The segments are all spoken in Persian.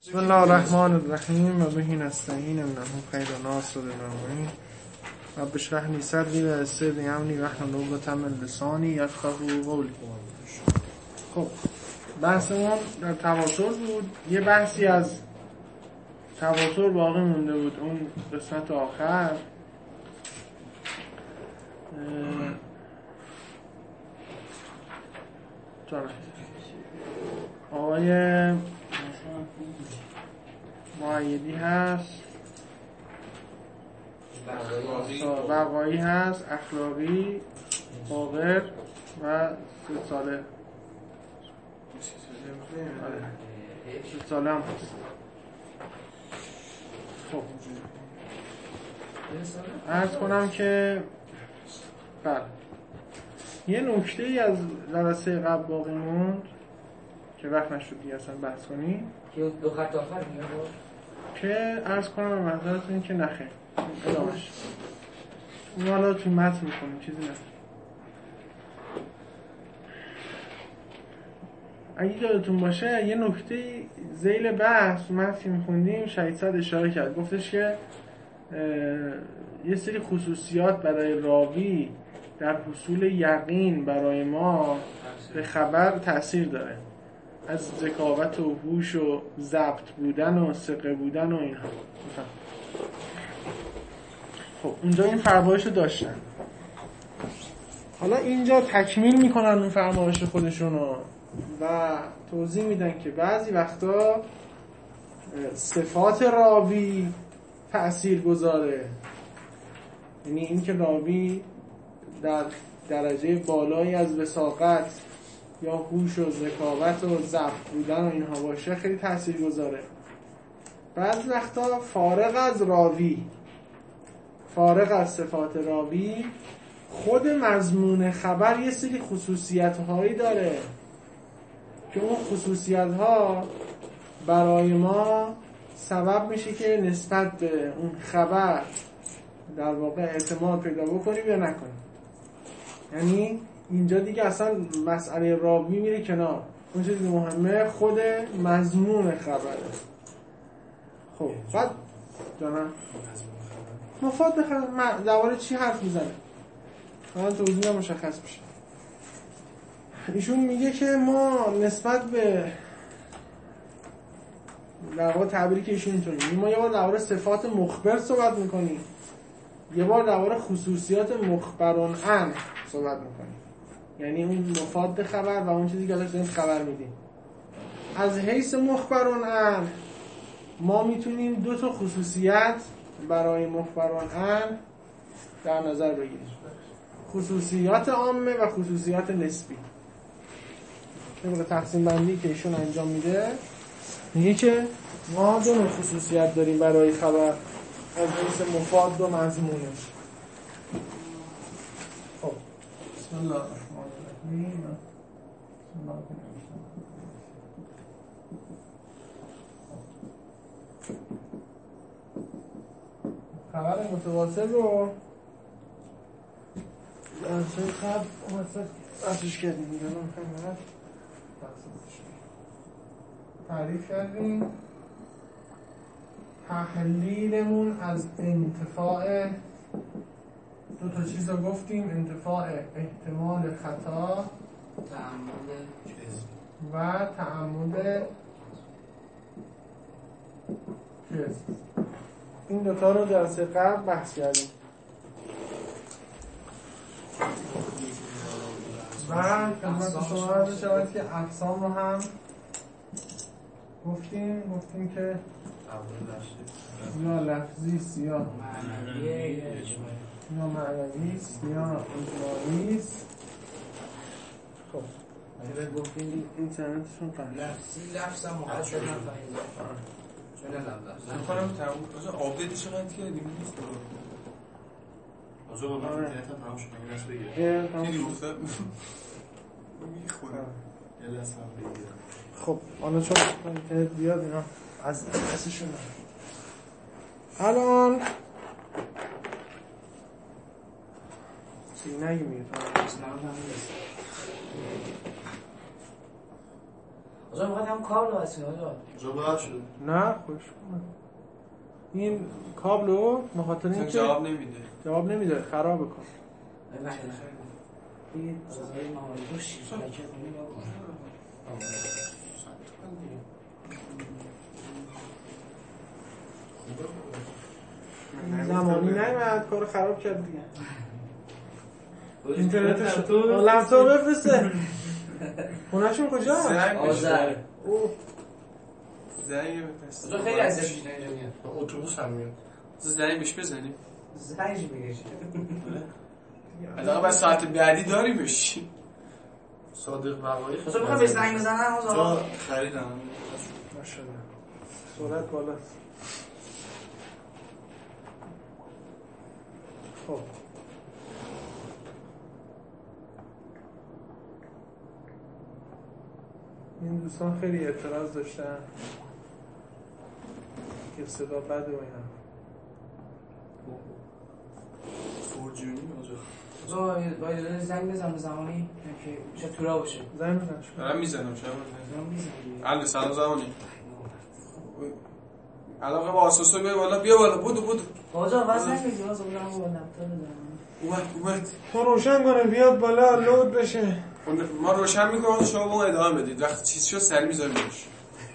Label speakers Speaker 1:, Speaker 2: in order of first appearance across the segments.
Speaker 1: بسم الله الرحمن الرحیم و به نستعین انه خیر ناصر المؤمنین رب اشرح لی صدری و یسر لی امری واحلل عقدة من لسانی یفقهوا قولی. خب بحثمون در تواتر بود. یه بحثی از تواتر باقی مونده بود، اون قسمت آخر. آقای معیدی هست، بقایی هست، اخلاقی، باقر و سه ساله هم هست. خب عرض کنم که بله یه نکته ای از جلسه قبل باقی موند که وقت نشد دیگه اصلا بحث کنیم،
Speaker 2: که دو خط آخر میاد
Speaker 1: که عرض کنم به محضرتون که نخیر ادامش اون حالا توی متن میکنیم چیزی نخیر. اگه یادتون باشه یه نکته ذیل بحث متن میخوندیم شهید صد اشاره کرد، گفتش که یه سری خصوصیات برای راوی در حصول یقین برای ما به خبر تأثیر داره، از ذکاوت و هوش و ضبط بودن و ثقه بودن و اینها. خب اونجا این فرمایش رو داشتن، حالا اینجا تکمیل میکنن اون فرمایش خودشونو و توضیح میدن که بعضی وقتا صفات راوی تأثیر گذاره، یعنی این که راوی در درجه بالایی از وثاقت یا هوش و ذکاوت و ضبط بودن و اینها باشه خیلی تأثیر گذاره. بعضی وقتا فارغ از راوی، فارغ از صفات راوی، خود مضمون خبر یه سری خصوصیت هایی داره که اون خصوصیت ها برای ما سبب میشه که نسبت به اون خبر در واقع اعتماد پیدا بکنیم یا نکنیم. یعنی اینجا دیگه اصلا مسئله راوی میره کنار، اون چیزی مهمه خود مضمون خبره. خب بعد جانم مفاد بخرم دواره چی حرف میزنه من توضیح مشخص بشه. ایشون میگه که ما نسبت به در واقع تعبیری که ایشون اینطوری، ما یه بار درباره صفات مخبر صحبت میکنیم، یه بار درباره خصوصیات مخبرون عن صحبت میکنیم، یعنی اون مفاد خبر و اون چیزی که ازش داریم خبر میدیم. از حیث مخبرون عن ما میتونیم دو تا خصوصیت برای مخبرون عن در نظر بگیریم، خصوصیات عامه و خصوصیات نسبی. طبق تقسیم بندی که ایشون انجام میده میگه که ما دو نوع خصوصیت داریم برای خبر از حیث مفاد و مضمونش. خب بسم الله الرحمن الرحیم. خبر متواتر رو درسای قبل مثلا بحثش کردیم، تعریف کردیم. تحلیلمون از انتفاع دو تا چیز رو گفتیم، انتفاع احتمال خطا و تعمد کذب. این دوتا رو جلسه قبل بحث کردیم و خدمت شما عرض شود که اقسام رو هم گفتیم که یا لفظی است یا معنوی است یا اجمالی است. خب اگه گفتیم اینترنتشون قبل
Speaker 2: لفظ هم مقصد نفهمیده چون لفظ
Speaker 3: من کنم تبود آپدیت چقدر کردیم نیست آجا با من اینترنت هم تمام شد این دست بگیرم دیدی گفتم میخورم یه لحظه هم بگیرم.
Speaker 1: خب حالا چون اینترنت بیاد اینا از دستشون الان چی نگی میگه
Speaker 2: آجا میخواد هم کابل واسه آجا
Speaker 3: جواب شد.
Speaker 1: نه خوش این کابلو مخاطر این که جواب نمیده خرابه کن.
Speaker 2: این آزای مهاری شرکت
Speaker 1: زمانی نمیاد کارو خراب کرد دیگه. اینترنتش لپتاپ بفرسته. خونه‌شون کجاست؟
Speaker 2: آذر.
Speaker 3: زنگ بفرست.
Speaker 2: تو خیلی ازش میاد اینجا.
Speaker 3: اتوبوس هم میاد.
Speaker 4: زنگ بهش بزنیم.
Speaker 2: زنگ میگیشه.
Speaker 3: حداقل بعد ساعت بعدی داری بشی. صادق بقایی.
Speaker 2: تو میخوای به زنگ بزنم آقا؟
Speaker 3: خریدم.
Speaker 1: ماشاءالله. سرعت بالاست. خب این دوستان خیلی اعتراض داشتن که صدا بده و اینا.
Speaker 3: فورجونی
Speaker 2: آجا باید زنگ بزنم زمانی که چطورا باشه.
Speaker 1: زنگ بزن
Speaker 4: دارم میزنم شما. سلام زمانی. علاقه با آسوسو بیا بالا بودو.
Speaker 2: آجا واسه میگی واسه برام با لپتاپ بزنم.
Speaker 4: اومد.
Speaker 1: تو روشن کنه بیاد بالا لود بشه.
Speaker 4: ما روشن میکنم شما با ادامه بدید. وقتی چیز شد سری میذاریم روش.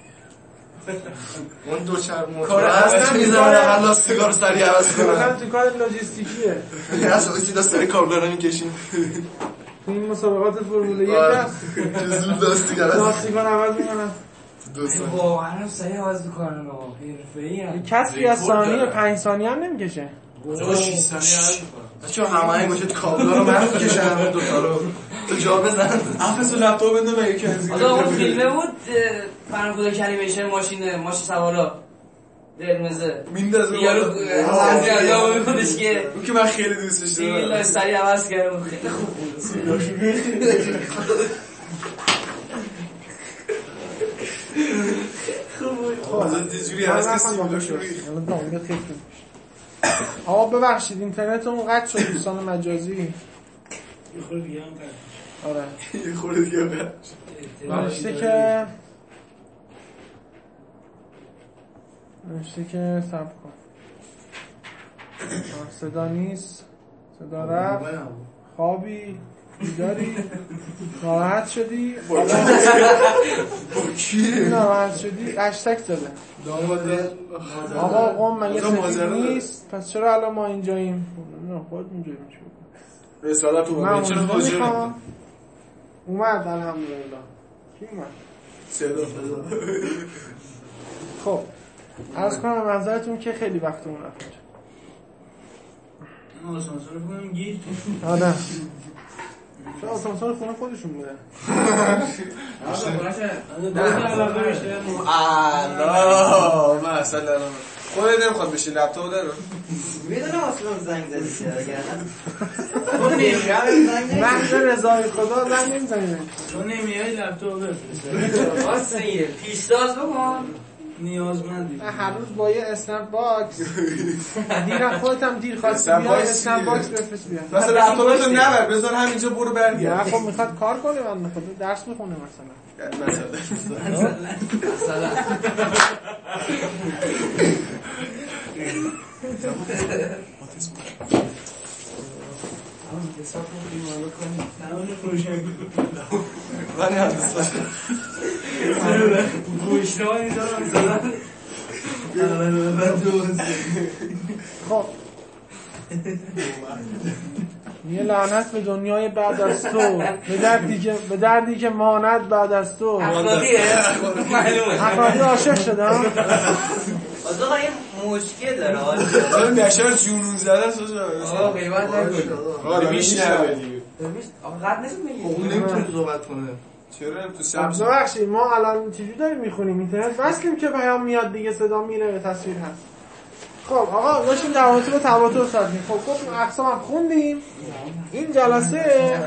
Speaker 3: اون دو چرخ موتور هست میذاره حالا سیگار سری عوض کنه.
Speaker 1: تو کار لوجستیکیه.
Speaker 3: اصلا چیزا سری کابلا رو میکشیم.
Speaker 1: تو این مسابقات فرمول 1 هست.
Speaker 3: زود
Speaker 1: لاستیکا عوض میکنن.
Speaker 2: واقعا سری عوض میکنن حرفه‌ای ان.
Speaker 1: کسری از ثانیه 5 ثانیه هم نمیکشه.
Speaker 4: آقا 6 ثانیه عوض میکنن.
Speaker 3: چون همه باشه کابلا رو من میکشم همه دو تا رو. تو جا بزن.
Speaker 4: افس لپتاپ بنده مگه کنزی.
Speaker 2: آقا اون فیلمه بود فرانکو کلیمیشن ماشین سوارا قرمزه
Speaker 4: میندازه
Speaker 2: یارو از یالا خودش که
Speaker 4: اون که من خیلی دوستش دارم.
Speaker 2: دیگه سری عوض کردم خیلی خوب بود.
Speaker 4: خب چجوری هست
Speaker 1: آقا ببخشید اینترنتمون قطع شد دوستان مجازی.
Speaker 5: یه خورده دیگه هم قطع.
Speaker 1: آره
Speaker 3: یه خورده دیگه
Speaker 1: نوشته که صبر کن صدا نیست، صدا رفت، خوابی بیداری، ناراحت شدی ناراحت شدی هشتگ زده آقا قوم مگه سفید نیست پس چرا الان ما اینجاییم؟ نه خود اینجاییم چه
Speaker 4: رسالت اومد چرا حاضر
Speaker 1: اومد الحمدلله کی اومد؟
Speaker 4: صدا
Speaker 1: خب عرض کنم منظرتون که خیلی وقتمون رفت
Speaker 5: این آسانسور کنم گیر
Speaker 1: آره چرا آسانسور خونه خودشون بوده
Speaker 4: الله ما اصلا خودت نمیخواد بشی لپتاپ دارم
Speaker 6: میدونم اصلا زنگ زدی اون نمیاد
Speaker 1: محض رضای خدا زنگ نمیزنی
Speaker 5: تو نمیای لپتاپ بفرست
Speaker 2: واسه پیشتاز بکن
Speaker 5: نیازمندی
Speaker 1: هر روز با یه اسنپ باکس دیرم خودت هم دیر خواستی بیا اسنپ باکس بفرست بیا
Speaker 4: مثلا لپتاپتو نبر بذار همینجا برو برگرد
Speaker 1: خب میخواد کار کنه من خود درس میخونه مثلا
Speaker 2: حساب کنیم کنیم
Speaker 5: تمام روشن
Speaker 3: من هم دوست داشتم
Speaker 5: گوشتانی دارم زدن
Speaker 1: خب یه لعنت به دنیای بعد از تو به دردی که ماند بعد از تو
Speaker 2: اخلاقیه معلومه
Speaker 1: اخلاقی عاشق شدم
Speaker 6: آقا یه مشکل داره
Speaker 4: آره نشر جنون زده
Speaker 2: آقا غیبت نکنید
Speaker 4: آره میشنوه دیگه
Speaker 2: آقا قد نیست میگی
Speaker 3: اون نمیتونه صحبت کنه
Speaker 4: چرا تو سبز
Speaker 1: ببخشید ما الان چجوری داریم میخونیم اینترنت وصلیم که پیام میاد دیگه صدا میره به تصویر هست خب آقا داشتیم در رابطه با تواتر صحبت می‌کردیم خب گفتیم اقسام هم خوندیم این جلسه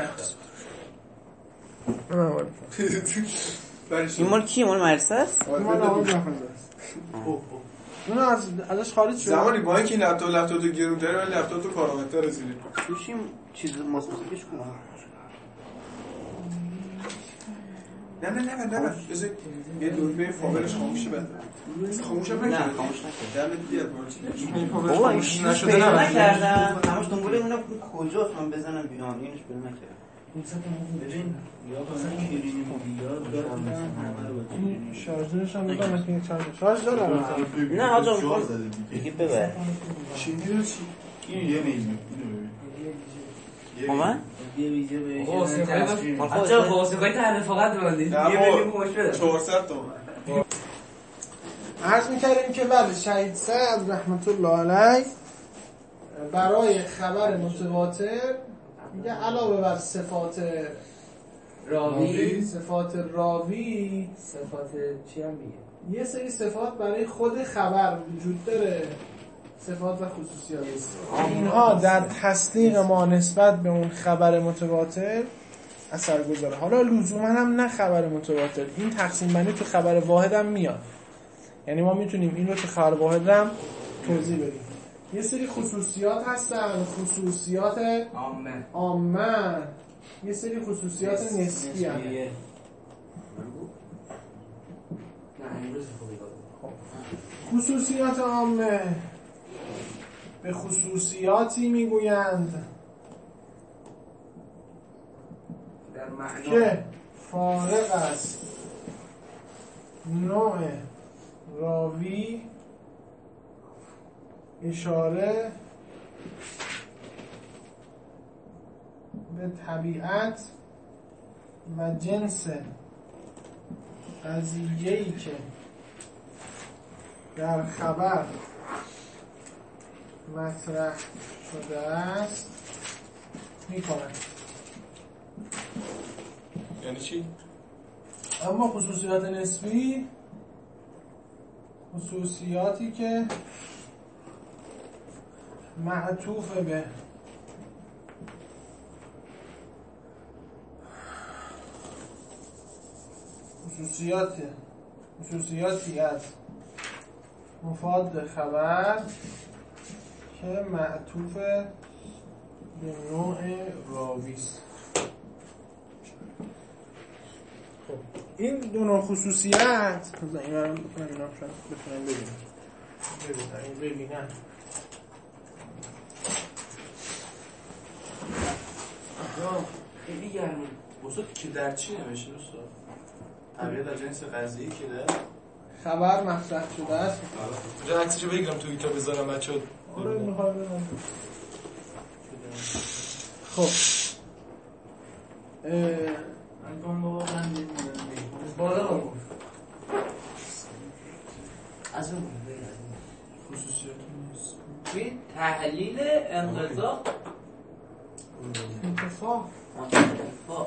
Speaker 6: این مال کی؟ مال مرسه است؟
Speaker 1: مال آقای جعفری است اون ازش خارج شد
Speaker 4: زمانی با اینکه این لپتاپ تو گرون داره ولی لپتاپ تو کارآمدتر زیره
Speaker 6: توش این چیز مثبتش کنم
Speaker 4: نه بذار یه دور به فاولش خاموشه بده خاموشه بده
Speaker 6: نه خاموش نکرد
Speaker 4: دمت بیاد
Speaker 6: بابا این
Speaker 4: نشده
Speaker 6: پیدا
Speaker 4: نه
Speaker 6: نکردم همش دنبال اینا کجاست من بزنم بیام اینش پیدا نکردم
Speaker 5: ببین یا مثلا کلینی مدیات
Speaker 1: این شارژرش هم بودم از این شارژ دارم
Speaker 6: نه آجا دیگه ببر
Speaker 4: چی میره چی
Speaker 3: یه میلیون
Speaker 6: با من؟
Speaker 5: یه ویدیو بهش
Speaker 2: بچه‌ها واسقای تعریف فقط ببندید یه میلیون کمک بده
Speaker 4: 400 تومن
Speaker 1: عرض میکردیم که بله شهید سعد رحمت الله علیه برای خبر متواتر میگه علاوه بر صفات
Speaker 2: راوی
Speaker 1: صفات راوی
Speaker 2: صفات چی هم میگه
Speaker 1: یه سری صفات برای خود خبر وجود داره صفات و خصوصیات اینها در تصدیق ما نسبت به اون خبر متواتر اثر گذاره. حالا لزوما هم نه خبر متواتر، این تقسیم بندی تو خبر واحد هم میاد، یعنی ما میتونیم این رو تو خبر واحد هم توضیح بدیم. یه سری خصوصیات هستن، خصوصیات عامه، یه سری خصوصیات نسبی هم. خصوصیات عامه به خصوصیاتی میگویند که فارغ از نوع راوی اشاره به طبیعت و جنس قضیه‌ای که در خبر مطرح شده است می‌کنند.
Speaker 4: یعنی چی؟
Speaker 1: اما خصوصیات نسبی خصوصیاتی که معطوف به خصوصیاتی از مفاد خبر که معطوف به نوع راوی است. خب این دو نوع خصوصیت این رو بتونم ببینم
Speaker 3: خیلی گرمه بسید که در چی نمیشه دوستا؟ طبیعت از جنس قضیه‌ای که در
Speaker 1: خبر مطرح شده است.
Speaker 4: اونجا عکسشو بگیرم تو ایتا بذارم بچه‌ها.
Speaker 1: آره میخوام ببینم. خب
Speaker 5: من بابا بندید
Speaker 2: بالا بگو از اون
Speaker 4: خصوصیات
Speaker 6: این تحلیل انقضا
Speaker 1: اتفاق
Speaker 6: اتفاق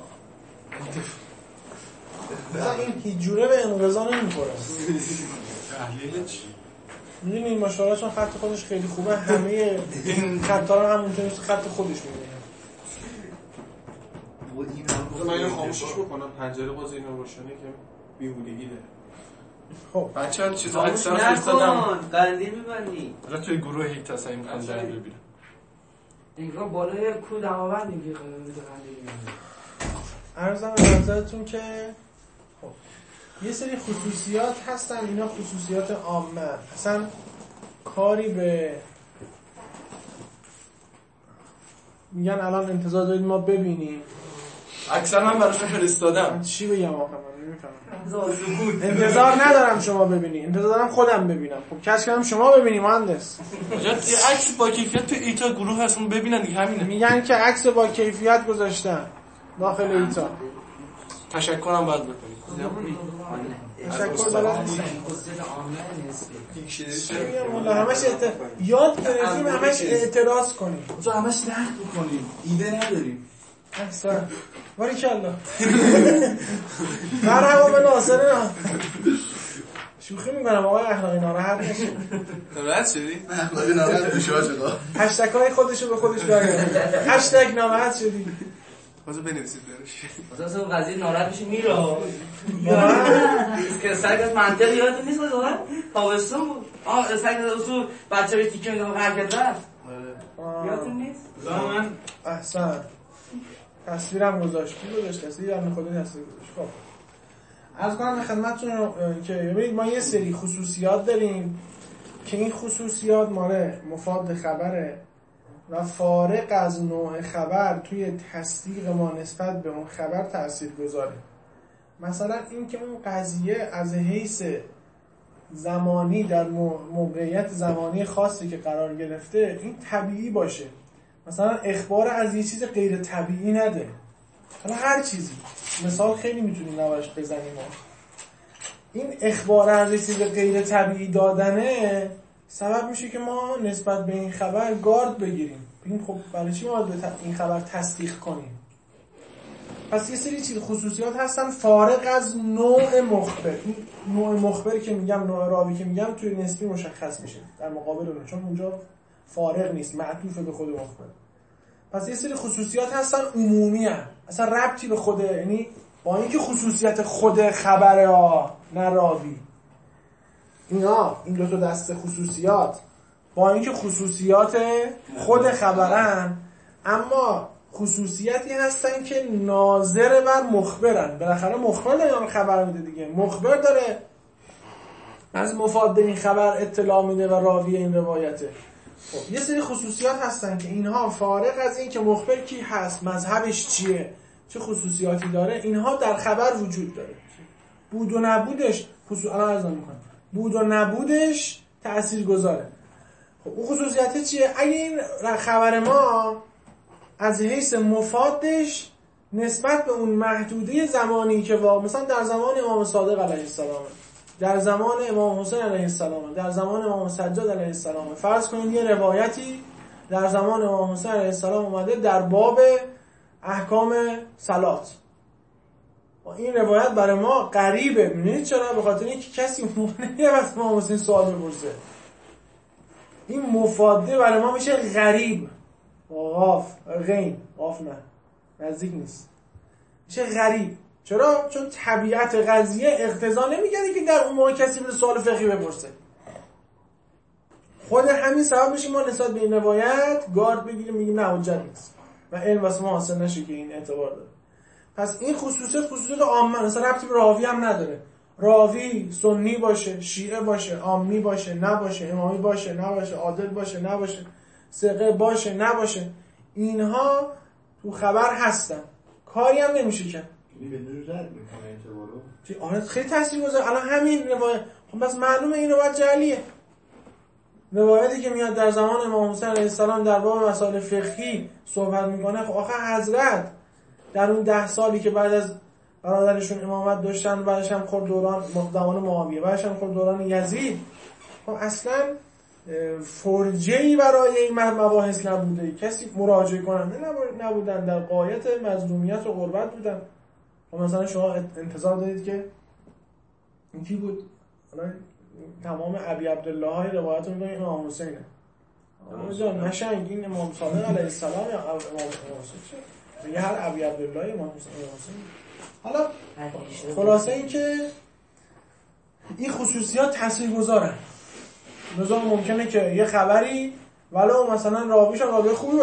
Speaker 1: این هیچ جوره به انقضا نمیخوره.
Speaker 4: تحلیل چی؟
Speaker 1: میدونی این ماشاءالله چون خط خودش خیلی خوبه، همه خطا رو همونطوری خط خودش میبینه.
Speaker 4: من اینو خاموشش بکنم، پنجره باز اینو روشنه که بیهودگی داره.
Speaker 1: خب
Speaker 4: بچه‌ها چیزا
Speaker 6: خاموش
Speaker 4: اکثر فرستادم.
Speaker 6: نکن قندیل میبندی
Speaker 4: حالا توی گروه هیچ تصمیم می‌خوام ببینم.
Speaker 2: اینجا بالای کو دماوند میگه
Speaker 1: عرضم به نظرتون که خب یه سری خصوصیات هستن، اینا خصوصیات عامه، اصلا کاری به میگن الان انتظار دارید ما ببینیم.
Speaker 4: اکثر من براشون فرستادم.
Speaker 1: چی بگم آخه من نمیفهمم. انتظار ندارم شما ببینید، انتظار دارم خودم ببینم. خب کش کردم شما ببینی مهندس.
Speaker 4: یه عکس با کیفیت تو ایتا گروه هستون ببینن دیگه همینه.
Speaker 1: میگن که عکس با کیفیت گذاشتن داخل ایتا.
Speaker 4: تشکرم باید بکنید.
Speaker 1: تشکر دارم.
Speaker 2: خصوصیت عامه نسبی
Speaker 1: والله همش یاد گرفتیم همش اعتراض کنیم.
Speaker 3: تو همش نقد بکنیم ایده نداریم
Speaker 1: احسن باریکالله. مرحبا به ناصر. شوخی میکنم آقای اخلاقی ناراحت نشید.
Speaker 4: ناراحت شدی؟
Speaker 3: اخلاقی ناراحت بشوا شده.
Speaker 1: هشتگ‌های خودشو به خودش برگردون. هشتگ ناراحت شدی.
Speaker 4: واسه بنویسید برش.
Speaker 2: واسه اون قضیه ناراحت میشه میره. که سگ از منطق یادت نیست واقعا؟ تابستون بود. سگ از اصول بچه به تیکه میدم حرکت رفت. یادتون نیست؟
Speaker 5: من
Speaker 1: احسن تصویرم گذاشت. کی گذاشت؟ تصویرم خودی تصویر گذاشت. خب عرض کنم به خدمتتون که ببینید ما یه سری خصوصیات داریم که این خصوصیات مال مفاد خبره و فارق از نوع خبر توی تصدیق ما نسبت به اون خبر تأثیر گذاره. مثلا این که اون قضیه از حیث زمانی در موقعیت زمانی خاصی که قرار گرفته این طبیعی باشه، مثلا اخبار از یه چیز غیر طبیعی نده، حالا هر چیزی مثال خیلی میتونیم نباش بزنیم. این اخبار از یه چیز غیر طبیعی دادنه سبب میشه که ما نسبت به این خبر گارد بگیریم، بگیم خب برای چی ما باید این خبر تصدیق کنیم. پس یه سری چیز خصوصیات هستن فارق از نوع مخبر. این نوع مخبر که میگم، نوع راوی که میگم توی نسبی مشخص میشه در مقابل اون، چون اونجا فارق نیست، معطوف به خود مخبر. پس یه سری خصوصیات هستن عمومی هستن، اصلا ربطی به خود، یعنی با اینکه خصوصیت خود خبره ها نه راوی، اینا این دو تا دسته خصوصیات با اینکه خصوصیات خود خبرن، اما خصوصیتی هستن که ناظر بر مخبرن. بالاخره مخبر داره خبر میده دیگه، مخبر داره از مفاد این خبر اطلاع میده و راوی این روایته. خب یه سری خصوصیات هستن که اینها فارغ از این که مخبر کی هست، مذهبش چیه، چه خصوصیاتی داره، اینها در خبر وجود داره. بود و نبودش بود و نبودش تأثیر گذاره. خب اون خصوصیت چیه؟ اگه این خبر ما از حیث مفادش نسبت به اون محدوده زمانی که مثلا در زمان امام صادق علیه السلام، در زمان امام حسین علیه السلام، در زمان امام سجاد علیه السلام، فرض کنید یه روایتی در زمان امام حسین علیه السلام اومده در باب احکام صلات، این روایت برای ما غریبه. می‌دونید چرا؟ به خاطر اینکه کسی اون موقع نمی‌رفت امام حسین سوال بپرسه. این مفاده برای ما میشه غریب، قاف غین، قاف نه نزدیک نیست، میشه غریب. چرا؟ چون طبیعت قضیه اقتضا نمی‌کنه که در اون موقع کسی به سوال فقهی بپرسه. خود همین سبب میشه ما نسبت به این روایت گارد بگیریم، میگیم نه حجت نیست و علم واسه ما حاصل نشه که این اعتبار داره. پس این خصوصیت عامه، مثلا ربطی به راوی هم نداره. راوی سنی باشه، شیعه باشه، عامی باشه، نباشه، امامی باشه، نباشه، عادل باشه، نباشه، ثقه باشه، نباشه، اینها تو خبر هستن، کاری هم نمیشه کرد.
Speaker 3: این بدون رد میکنه اعتبارو.
Speaker 1: آره خیلی تاثیرگذاره. الان همین روایت، خب بس معلومه این روایت جعلیه. روایتی که میاد در زمان امام حسین علیه السلام در باب مسائل فقهی صحبت میکنه، خب آخه حضرت در اون 10 سالی که بعد از برادرشون امامت داشتن، بعدش هم خورد دوران زمان معاویه، بعدش هم خورد دوران یزید، خب اصلا فرجه‌ای برای این مباحث نبوده، کسی مراجعه کننده نبودن، در غایت مظلومیت و غربت بودن. خب مثلا شما انتظار دارید که این کی بود؟ تمام ابی عبدالله های روایت رو میگن امام حسینه. جان نشنگ این امام صادق علیه السلام یا امام حسین، میگه هر ابی عبدالله امام حسین. حالا خلاصه این که این خصوصیات تاثیرگذارن. مثلا ممکنه که یه خبری ولو مثلا راویش هم راوی خوبی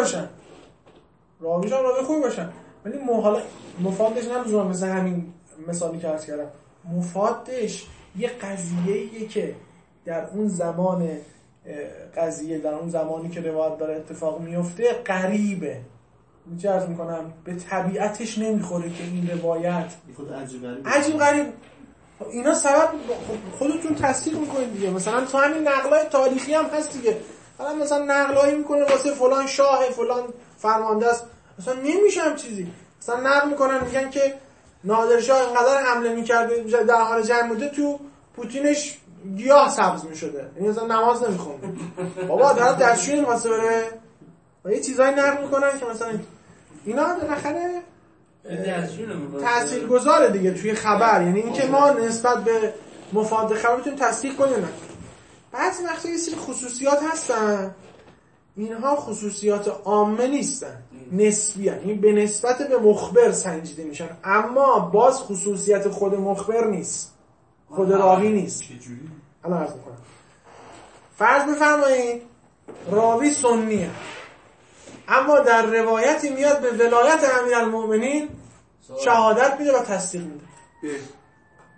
Speaker 1: باشن، ولی حالا مفادش نمیذارم مثل همین مثالی که عرض کردم، مفادش یه قضیه‌ایه که در اون زمان قضیه، در اون زمانی که روایت داره اتفاق میفته غریبه. چه عرض میکنم، به طبیعتش نمیخوره که این روایت
Speaker 3: خود
Speaker 1: عجیب غریب. اینا سبب خودتون تصدیق میکنید دیگه. مثلا تو همین نقلای تاریخی هم هست دیگه، حالا مثلا نقلایی میکنه واسه فلان شاه فلان فرمانده است، مثلا نمیشه هم چیزی، مثلا نقل میکنن میگن که نادرشاه اینقدر حمله میکرده در حال جنگ بوده تو پوتینش گیاه سبز میشده، یعنی مثلا نماز نمیخونه. بابا در دستشویی میخواسته بره و یه چیزایی نقل میکنن که مثلا اینا بالاخره تاثیرگذاره دیگه توی خبر. یعنی اینکه ما نسبت به مفاد خبر بتونیم تصدیق کنیم. بعضی وقتا یه سری خصوصیات هستن، اینها خصوصیات عامه نیستن، نسبی هستن، یعنی به نسبت به مخبر سنجیده میشن، اما باز خصوصیت خود مخبر نیست، خود راوی نیست. الان عرض میکنم. فرض بفرمایید راوی سنیه، اما در روایتی میاد به ولایت امیرالمومنین شهادت میده و تصدیق میده.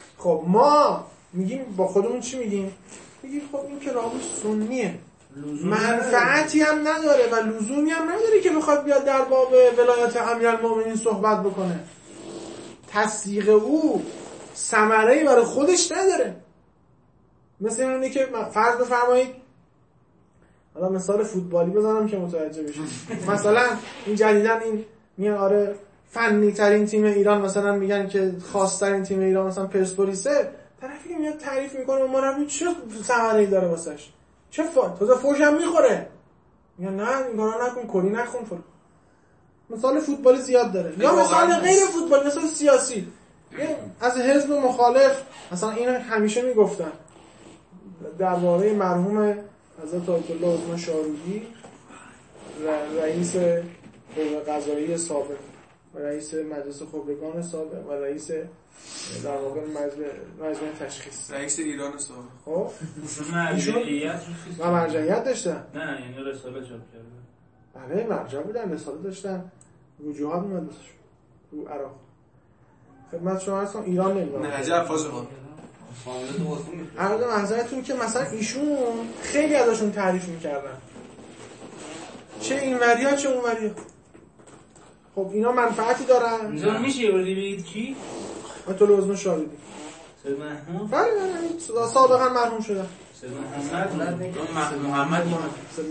Speaker 1: خب ما میگیم با خودمون چی میگیم؟ میگیم خب این که راوی سنیه، منفعتی هم نداره و لزومی هم نداره که بخواد بیاد در باب ولایت امیرالمومنین صحبت بکنه. تصدیق او ثمره‌ای برای خودش نداره. مثل اینه که فرض بفرمایید، حالا مثال فوتبالی بزنم که متوجه بشید. مثلا این جدیدن این میگن آره فنی ترین تیم ایران، مثلا میگن که خاص ترین تیم ایران مثلا پرسپولیسه، طرفی میاد تعریف میکنه مربی چه ثمره‌ای داره واسش، چه تازه فوش هم میخوره، میگن نه این کارا نکن، کلی نخون فلان. مثال فوتبالی زیاد داره. یا مثلا غیر فوتبال، مثلا سیاسی، از حزب مخالف مثلا این همیشه میگفتن درباره مرحوم حضرت آیت الله عثمان شاهرودی رئیس قوه قضاییه سابق و رئیس مجلس خبرگان سابق و رئیس در واقع مجمع تشخیص،
Speaker 4: رئیس ایران سابق.
Speaker 1: خب
Speaker 5: مرجعیت
Speaker 1: و مرجعیت داشتن.
Speaker 5: نه یعنی رساله چاپ کرده.
Speaker 1: بله مرجع بودن، رساله داشتن، وجوهات اومده رو عراق. خدمت شما هستم ایران نمیدونم.
Speaker 4: نجف فاضل
Speaker 1: عرض منظرتون که مثلا ایشون خیلی ازشون تعریف میکردن، چه اینوریا چه اونوریا. خب اینا منفعتی دارن.
Speaker 5: اینجا میشه یه بردی بگید کی؟
Speaker 1: آیت الله عثمان شاهرودی.
Speaker 5: سید محمود؟
Speaker 1: بله سابقا مرحوم شدن.
Speaker 5: سید محمد
Speaker 1: سید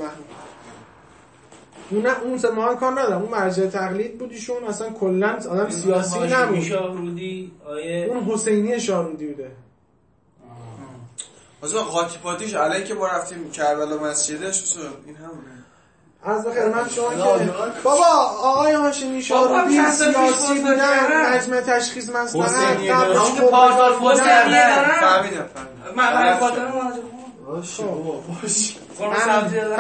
Speaker 1: محمود اون سید محمد کار ندارم، اون مرجع تقلید بود ایشون، اصلا کلا آدم سیاسی نبود.
Speaker 5: شاهرودی
Speaker 1: اون حسینی شاهرودی بوده.
Speaker 4: مثلا قاطی پاتیش علی که ما رفتیم کربلا مسجدش این همونه.
Speaker 1: از خدمت شما که بابا آقای هاشمی شاهرودی سیاسی بودن، مجمع تشخیص مصلحت قبلش که
Speaker 2: پارسال فوتبال
Speaker 4: فهمیدم
Speaker 2: من فاطمه مهاجم
Speaker 4: باشه بابا باشه
Speaker 2: فرم سبزی دادم.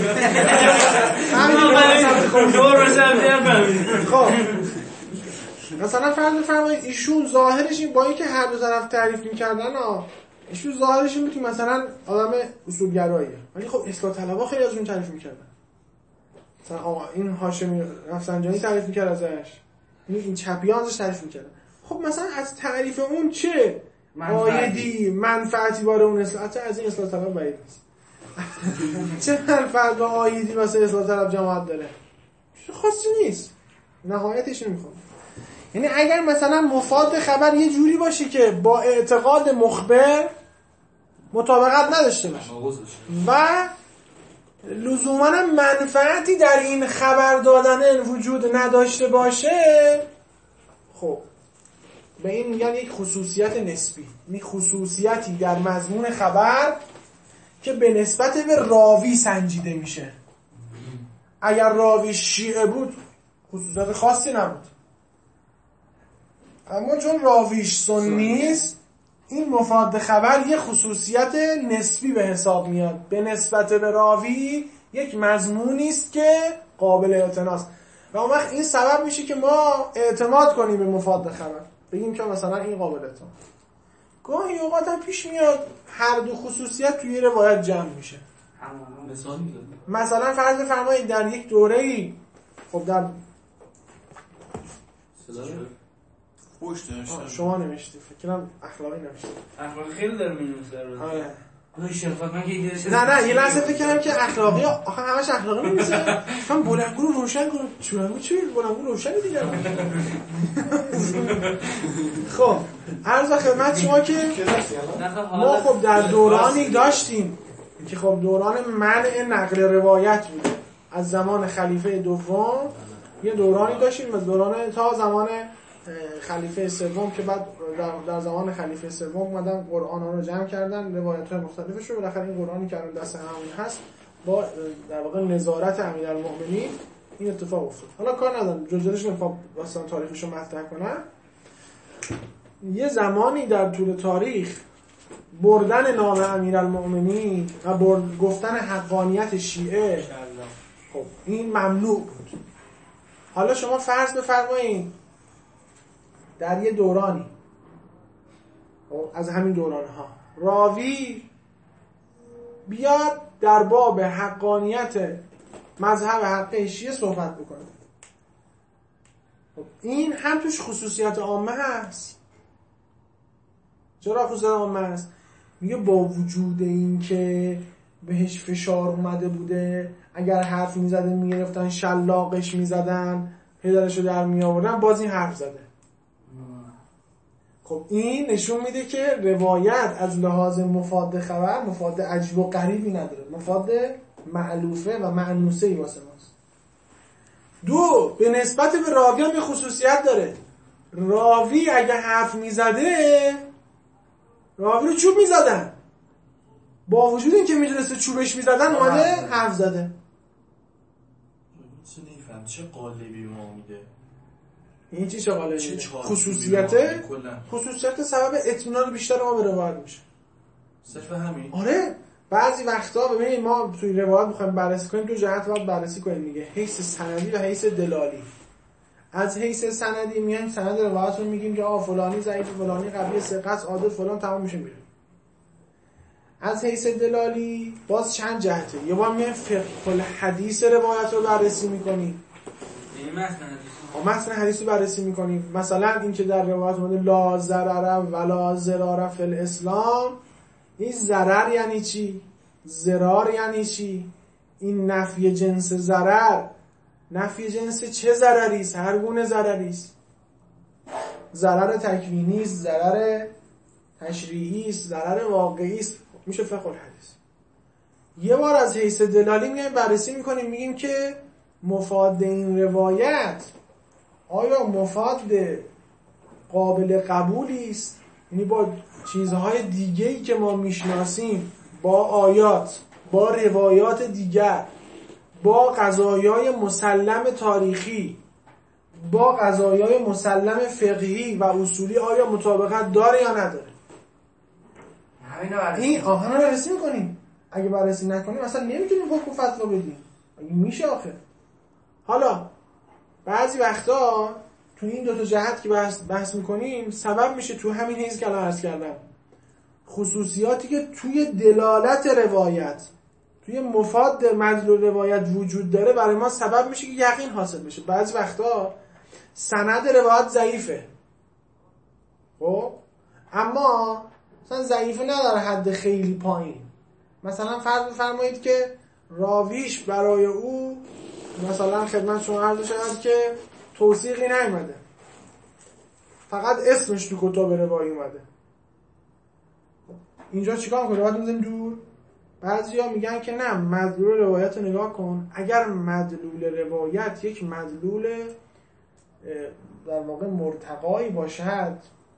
Speaker 1: خب مثلا فرض بفرمایید ایشون ظاهرش این با اینکه هر دو طرف تعریف می‌کردن ایشون ظاهرش این بود که مثلا آدم اصولگراییه، ولی خب اصلاح طلبها خیلی ازشون تعریف می‌کردن. مثلا آقا این هاشمی رفسنجانی تعریف می‌کرد ازش، این چپیان ازش تعریف می‌کردن. خب مثلا از تعریف اون چه عایدی منفعتی برای اون اصلاح از این اصلاح طلب بعید نیست. چه منفعت و عایدی واسه اصلاح طلب جماعت داره؟ خاصی نیست، نهایتش نمیخوام. یعنی اگر مثلا مفاد خبر یه جوری باشه که با اعتقاد مخبر مطابقت نداشته باشه و لزوما منفعتی در این خبر دادن وجود نداشته باشه، خب به این میگن یک خصوصیت نسبی، این خصوصیتی در مضمون خبر که به نسبت به راوی سنجیده میشه. اگر راوی شیعه بود خصوصیت خاصی نبود، اما چون راویش سنیست این مفاد خبر یک خصوصیت نسبی به حساب میاد، به نسبت به راوی یک مضمونی است که قابل اعتناست و اون وقت این سبب میشه که ما اعتماد کنیم به مفاد خبر، بگیم که مثلا این قابل اعتماد. گاهی اوقات هم پیش میاد هر دو خصوصیت توی روایت جمع میشه. مثلا فرض فرمایید در یک دوره‌ای، خب در
Speaker 4: خوش داشتم
Speaker 1: شما نمیشتی، فکرم اخلاقی نمیشتی.
Speaker 5: اخلاقی خیلی داره می‌نویسه.
Speaker 1: آره.
Speaker 2: نه
Speaker 1: یه لحظه فکر کردم که اخلاقی آخه همش اخلاقی نمیشه. فهم بلندگو رو روشن کنم. چونگو چی بلندگو روشن دیگه. خب عرض خدمت شما که ما خب در دورانی داشتیم که خب دوران منع نقل روایت بوده. از زمان خلیفه دوم یه دورانی داشتیم، از دوران تا زمان خلیفه سوم که بعد در زمان خلیفه سوم اومدن قرآن ها رو جمع کردن، روایت های مختلفش رو، بالاخره این قرآنی که الان دست همون هست با در واقع نظارت امیرالمومنین این اتفاق افتاد. حالا کار ندارم جزئیاتش نمیخوام واسه تاریخش رو مطرح کنم. یه زمانی در طول تاریخ بردن نام امیرالمومنین و گفتن حقانیت شیعه خب این ممنوع بود. حالا شما فرض بفرمایید در یه دورانی از همین دوران‌ها راوی بیاد در باب حقانیت مذهب حق شیعه صحبت بکنه، این هم توش خصوصیت عامه هست، چرا خصوصیت عامه است؟ میگه با وجود این که بهش فشار اومده بوده، اگر حرف میزده میگرفتن شلاقش میزدن، پدرشو در میآوردن، باز این حرف زده. خب این نشون میده که روایت از لحاظ مفاد خبر مفاد عجیب و غریبی نداره، مفاد مألوفه و مأنوسه‌ای واسه ماست. دو، به نسبت به راوی هم یه خصوصیت داره. راوی اگه حرف میزده راوی رو چوب میزدن، با وجود این که میدونسته چوبش میزدن اومده حرف زده.
Speaker 3: چه قالبی ما میده
Speaker 1: این چه قالبی؟
Speaker 3: خصوصیت
Speaker 1: خصوصیت سبب اطمینان بیشتر ما به روایت میشه.
Speaker 3: صرف همین؟
Speaker 1: آره بعضی وقتا ببینید ما توی روایت میخوایم بررسی کنیم، دو جهت باید بررسی کنیم میگه، حیث سندی و حیث دلالی. از حیث سندی میایم سند روایت رو میگیم که فلانی ضعیف، فلانی قوی، ثقه، عادل، فلان، تمام میشه میره. از حیث دلالی باز چند جهته. یه بار میایم فقه الحدیث روایت رو بررسی میکنیم، متن حدیث رو بررسی میکنیم. مثلا این که در روایت اومده لا ضرر ولا ضرار فی الاسلام، این ضرر یعنی چی؟ ضرار یعنی چی؟ این نفی جنس ضرر، نفی جنس چه ضرری است؟ هر گونه ضرری است. ضرر تکوینی است، ضرر تشریعی است، ضرر واقعی است. میشه فقه الحدیث. یه بار از حیث دلالی میایم بررسی میکنیم، میگیم که مفاد این روایت آیا مفاد قابل قبولی است؟ یعنی با چیزهای دیگه‌ای که ما میشناسیم، با آیات، با روایات دیگر، با قضایای مسلم تاریخی، با قضایای مسلم فقهی و اصولی آیا مطابقت داره یا نداره؟ این آهن رو بررسی میکنیم. اگه بررسی نکنیم اصلا نمیتونیم حکم و فتوا بدیم. این میشه آخر. حالا بعضی وقتا تو این دو تا جهت که بحث میکنیم سبب میشه تو همین حیث که الان عرض کردم، خصوصیاتی که توی دلالت روایت، توی مفاد مدلول روایت وجود داره برای ما سبب میشه که یقین حاصل بشه. بعضی وقتا سند روایت ضعیفه، خب اما مثلا ضعیفه نداره حد خیلی پایین. مثلا فرض بفرمایید که راویش برای او مثلا خدمت شما عرض شد که توثیقی نیومده، فقط اسمش تو کتاب روایی اومده. اینجا چیکار می‌کنه؟ باید بزنیم دور. بعضیا میگن که نه، مدلول روایت رو نگاه کن. اگر مدلول روایت یک مدلول در واقع مرتقایی باشد،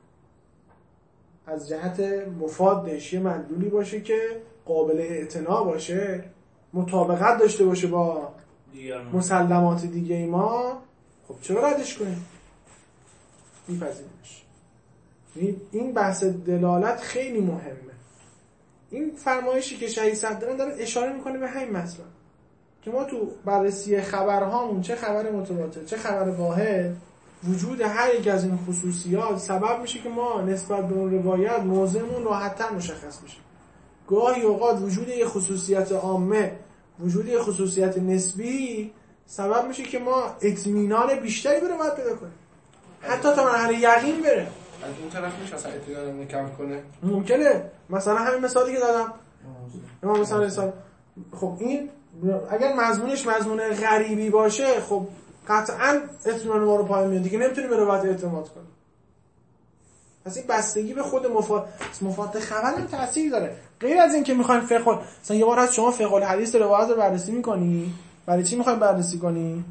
Speaker 1: از جهت مفادش یه مدلولی باشه که قابل اعتنا باشه، مطابقت داشته باشه با مسلمات دیگه ما، خب چرا ردش کنیم؟ میپذیرش. این بحث دلالت خیلی مهمه. این فرمایشی که شهید صدران داره اشاره میکنه به همین مسئله که ما تو بررسی خبرهامون، چه خبر متواتر چه خبر واحد، وجود هر یک از این خصوصیات سبب میشه که ما نسبت به اون روایت موضعمون راحت‌تر مشخص بشه. گاهی اوقات وجود یه خصوصیت عامه، وجود یه خصوصیت نسبی سبب میشه که ما اطمینان بیشتری به روایت پیدا کنیم، حتی تا مرحله یقین بره.
Speaker 4: از اون طرف میشه اصلا اطمینانمون کم کنه.
Speaker 1: ممکنه. مثلا همین مثالی که دادم، مثلا خب این اگر مضمونش مضمون غریبی باشه، خب قطعاً اطمینان ما رو پایین میاد دیگه، نمیتونیم به روایت اعتماد کنیم. پس این بستگی به خود مفاد خبر هم تأثیر داره. غیر از این که میخوایم فقه، مثلا یه بار از شما فقه الحدیث روایت رو بررسی میکنی، برای چی میخوایم بررسی کنی؟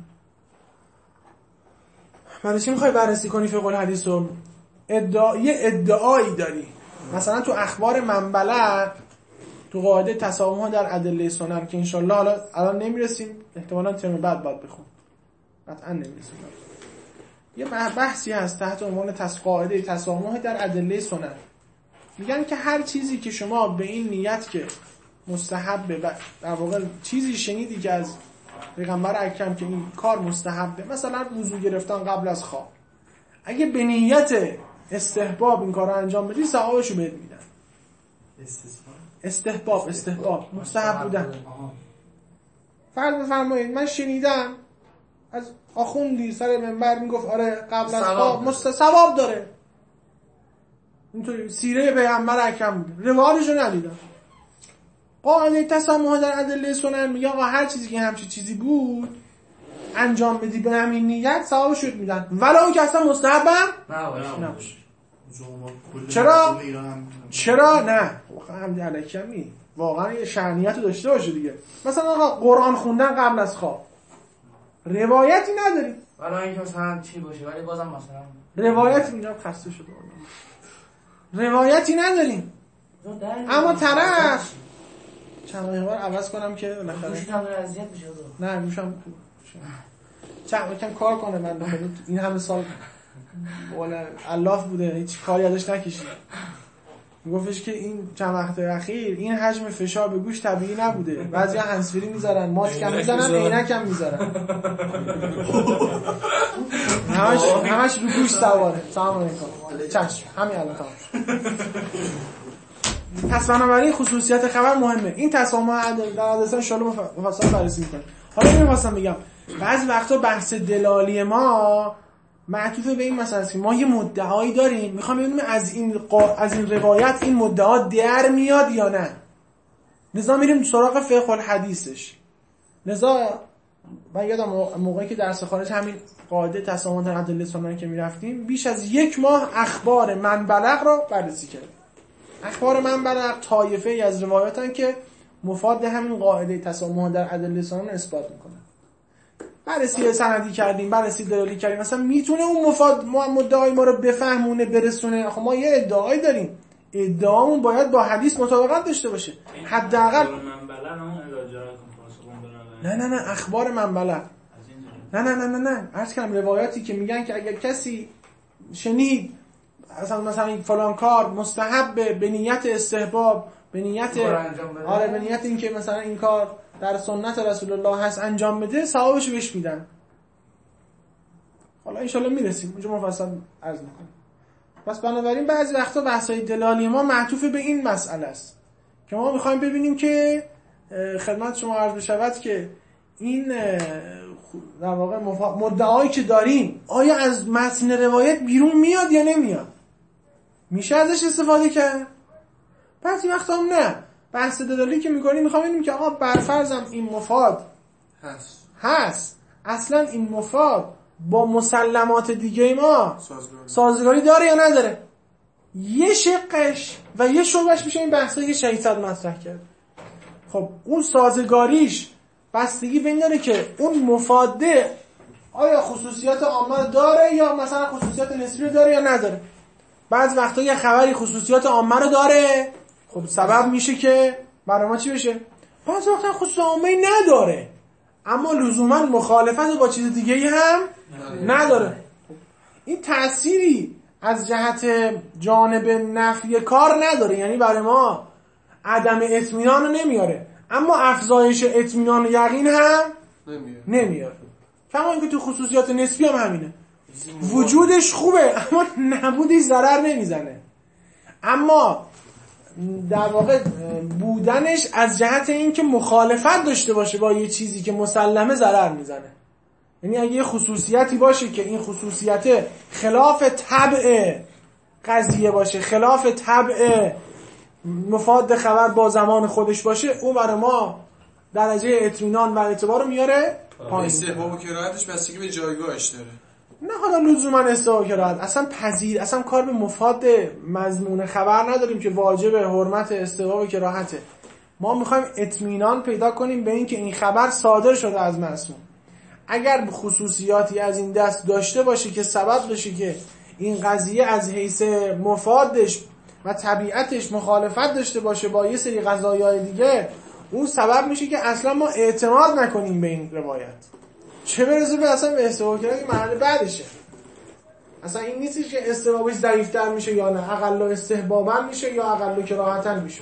Speaker 1: برای چی میخوای بررسی کنی فقه الحدیث رو؟ ادعایی داری. مثلا تو اخبار منبلغ، تو قاعده تسامح در ادله سنن که انشالله حالا الان نمیرسیم، احتمالاً ترم بعد باید بخون، قطعا نمیرسیم. یه بحثی هست تحت عنوان قاعده تسامح در ادله سنن. میگن که هر چیزی که شما به این نیت که مستحبه، در واقع چیزی شنیدی که از پیغمبر اکرم که این کار مستحبه، مثلا وضو گرفتن قبل از خواب، اگه به نیت استحباب این کار رو انجام بدی ثوابشو بهت میدن. استحباب مستحب بودن. فرض بفرمایید من شنیدم از آخوندی سر منبر میگفت آره قبل از خواب ثواب داره. اینطوری سیره پیغمبر اکرم روایتشو ندیدم. قاعده تسامح در ادله سنن میگه آقا هر چیزی که همچین چیزی بود انجام بدی به همین نیت ثوابش رو میدن ولو که اصلا مستحب نباشه. چرا نه همین الکی هم نیست، واقعا یه شأنیت رو داشته باشه دیگه. مثلا آقا قرآن خوندن قبل از خواب روایتی نداری،
Speaker 2: ولی اینکه مثلا چی باشه ولی بازم مثلا
Speaker 1: روایتی میگم خسته شده روایتی نداریم. اما طرف چند بار عوض کنم که
Speaker 2: گوشم اذیت میشه.
Speaker 1: نه گوشم چند کم کار کنه. من این همه سال والا الاف بوده هیچ کاری ازش نکشید. میگفتش که این چند وقت اخیر این حجم فشار به گوش طبیعی نبوده، بعضیا هندزفری میذارن، ماسک هم میزنن، عینک هم میذارن، همش رو گوش سواره. سلام علیکم. چشم همین الان تمام شد. پس بنابراین خصوصیت خبر مهمه. این تسامح در حدث ان شاءالله مفصل بررسی می‌کنیم. حالا اینو واسه بگم بعضی وقتا بحث دلالی ما معطوف به این مسئله است که ما یه مدعایی داریم، میخوام ببینیم از این روایت این مدعا در میاد یا نه. لذا میریم سراغ فقه الحدیثش. لذا من یادم موقعی که درس خارج همین قاعده تسامح در ادله سنن که میرفتیم بیش از 1 ماه اخبار من بلغ رو بررسی کردیم. اخبار من بلغ طایفه ای از روایاتن که مفاد همین قاعده تسامح در ادله سنن اثبات میکنن. بررسی سندی کردیم، بررسی دلالی کردیم. مثلا میتونه اون مفاد مدعای ما رو بفهمونه برسونه. خب ما یه ادعایی داریم، ادعامون باید با حدیث مطابقت داشته باشه حداقل. نه اخبار من بلغ نه عرض کنم روایاتی که میگن که اگر کسی شنید مثلا فلان کار مستحب به نیت استحباب، به نیت به نیت این که مثلا این کار در سنت رسول الله هست انجام بده، ثوابش بهش میدن. حالا ان شاءالله میرسیم اونجا مفصل عرض میکنم. پس بنابراین بعضی وقتا بحث‌های دلالی ما معطوف به این مسئله است که ما میخوایم ببینیم که خدمت شما عرض بشود که این در واقع مدعایی که داریم آیا از متن روایت بیرون میاد یا نمیاد، میشه ازش استفاده کرد. بعضی وقتا هم نه. بحث دلالی که میکنیم میخوام ببینیم که آقا برفرضم این مفاد هست اصلا این مفاد با مسلمات دیگه ما سازگاری داره یا نداره. یه شقش و یه شعبش میشه این بحثایی که شهید صد مطرح کرد. خب اون سازگاریش بستگی به این داره که اون مفاده آیا خصوصیات عامه داره یا مثلا خصوصیات نسبی داره یا نداره. بعض وقتا یه خبری خصوصیات عامه رو داره، خب سبب میشه که برای ما چی بشه. بعض وقتا خصوصیات عامه نداره اما لزوما مخالفت با چیز دیگه هم نداره. این تأثیری از جهت جانب نفی کار نداره، یعنی برای ما عدم اطمینان رو نمیاره اما افزایش اطمینان و یقین هم نمیاره. کما اینکه تو خصوصیات نسبی هم همینه، وجودش خوبه اما نبودش ضرر نمیزنه، اما در واقع بودنش از جهت اینکه مخالفت داشته باشه با یه چیزی که مسلمه ضرر میزنه. یعنی اگه یه خصوصیتی باشه که این خصوصیت خلاف طبع قضیه باشه، خلاف طبع مفاد خبر با زمان خودش باشه، اون برای ما درجه اطمینان و اعتبار رو میاره پایین.
Speaker 4: استحباب و کراهتش بستگی به جایگاهش داره.
Speaker 1: نه حالا لزوما استحباب و کراهت اصلا کار به مفاد مضمون خبر نداریم که واجب حرمت استحباب و کراهته. ما میخوایم اطمینان پیدا کنیم به این که این خبر صادر شده از معصوم. اگر خصوصیاتی از این دست داشته باشه که سبب بشه که این قضیه از حیث مفادش و طبیعتش مخالفت داشته باشه با یه سری قضایای دیگه، اون سبب میشه که اصلا ما اعتماد نکنیم به این روایت، چه برسه به اصلا به استحباب کردن که مرحله بعدشه. اصلا این نیستش که استحبابش ضعیف‌تر میشه یا نه، اقل استحبابا میشه یا اقل کراهتن میشه،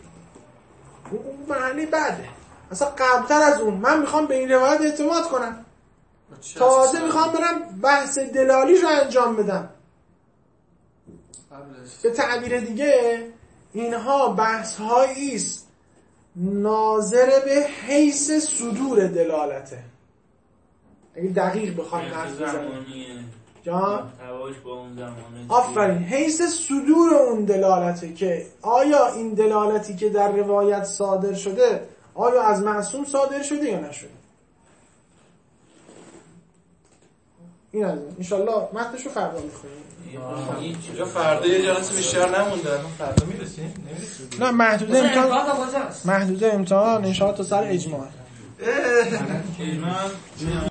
Speaker 1: اون مرحله بعده. اصلا قبلتر از اون من میخوام به این روایت اعتماد کنم، تازه میخوام برم بحث دلالیش رو انجام بدم. به تعبیر دیگه اینها بحث هایی است ناظر به حیث صدور دلالته. اگه دقیق بخوایم حرف بزنیم جان
Speaker 5: هواش با اون زمانه
Speaker 1: آفرین. حیث صدور اون دلالته که آیا این دلالتی که در روایت صادر شده آیا از معصوم صادر شده یا نشده. این از این انشالله متنشو فردا میخونیم.
Speaker 4: یا فردا یه جلسه بیشتر نمونده. فردا میرسیم؟ نمیرسیم.
Speaker 1: نه محدوده امتحان انشالله تا سر اجماع.